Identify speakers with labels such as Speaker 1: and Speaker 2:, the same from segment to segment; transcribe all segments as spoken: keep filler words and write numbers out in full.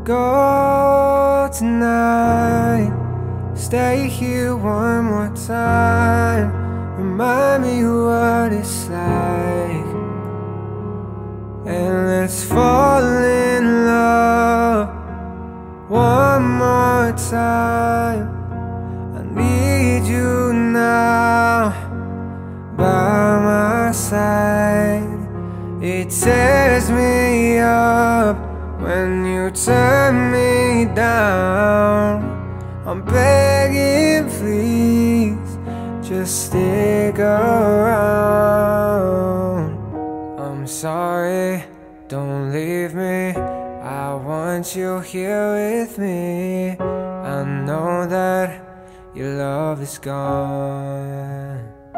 Speaker 1: go tonight. Stay here one more time. Remind me what it's like, and let's fall in love one more time. I need you now by my side. It tears me up when you turn me down. I'm begging, please, just stick around. I'm sorry, don't leave me. I want you here with me. I know that your love is gone.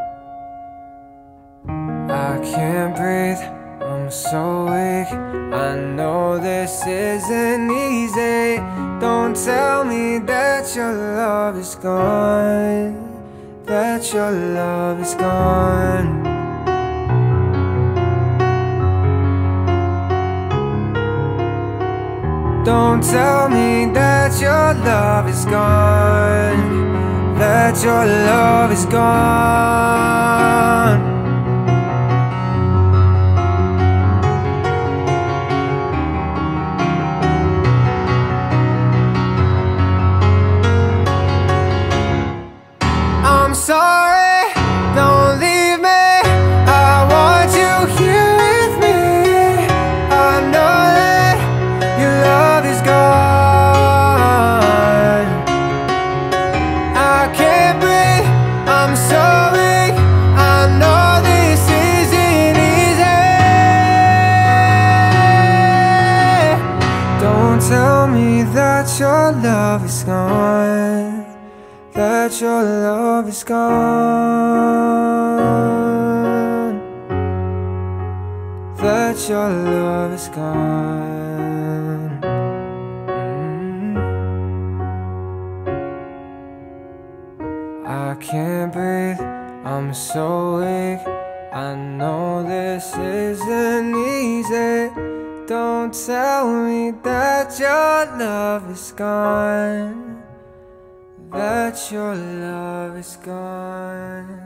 Speaker 1: I can't breathe, I'm so weak. I know this isn't easy. Don't tell me that your love is gone, that your love is gone. Don't tell me that your love is gone, that your love is gone. I'm sorry, don't leave me. I want you here with me. I know that your love is gone. I can't breathe, I'm so weak. I know this isn't easy. Don't tell me that your love is gone, that your love is gone, that your love is gone. mm. I can't breathe, I'm so weak. I know this isn't easy. Don't tell me that your love is gone, that your love is gone.